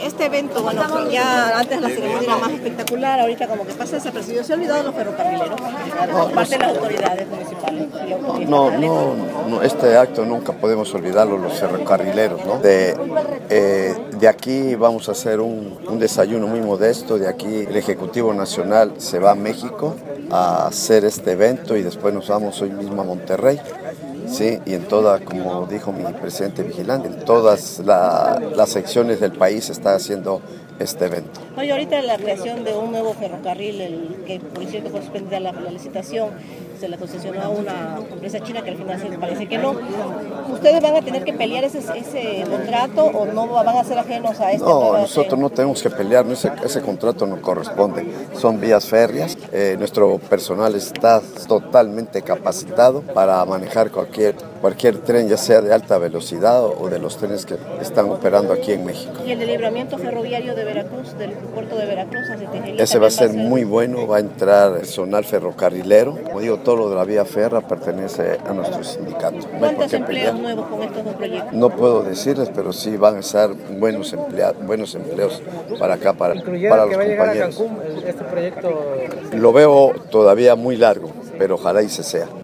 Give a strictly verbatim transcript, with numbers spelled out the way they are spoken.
este evento, bueno, ya antes la ceremonia era más espectacular, ahorita como que pasa desapercibido. ¿Se ha olvidado de los ferrocarrileros? Por parte de las autoridades municipales. No, no, no, este acto nunca podemos olvidarlo, los ferrocarrileros, ¿no? De, eh, de aquí vamos a hacer un, un desayuno muy modesto, de aquí el Ejecutivo Nacional se va a México a hacer este evento y después nos vamos hoy mismo a Monterrey. Sí, y en toda, como dijo mi presidente vigilante, en todas la, las secciones del país se está haciendo este evento. Oye, ahorita la creación de un nuevo ferrocarril, el que por cierto fue suspendida la, la licitación, se la concesionó a una empresa china que al final se parece que no. ¿Ustedes van a tener que pelear ese, ese contrato o no van a ser ajenos a este? No, nosotros que... no tenemos que pelear, ese, ese contrato no corresponde. Son vías férreas, eh, nuestro personal está totalmente capacitado para manejar cualquier, cualquier tren, ya sea de alta velocidad o de los trenes que están operando aquí en México. ¿Y el libramiento ferroviario de Veracruz, del puerto de Veracruz hacia Tejería? Ese va a ser muy bueno, va a entrar personal ferrocarrilero. Como digo, todo lo de la vía férrea pertenece a nuestro sindicato. No ¿Cuántos empleos qué nuevos con estos dos proyectos? No puedo decirles, pero sí van a ser buenos, emplea buenos empleos para acá, para, para los que va a llegar compañeros. A Cancún, este proyecto... Lo veo todavía muy largo, pero ojalá y se sea.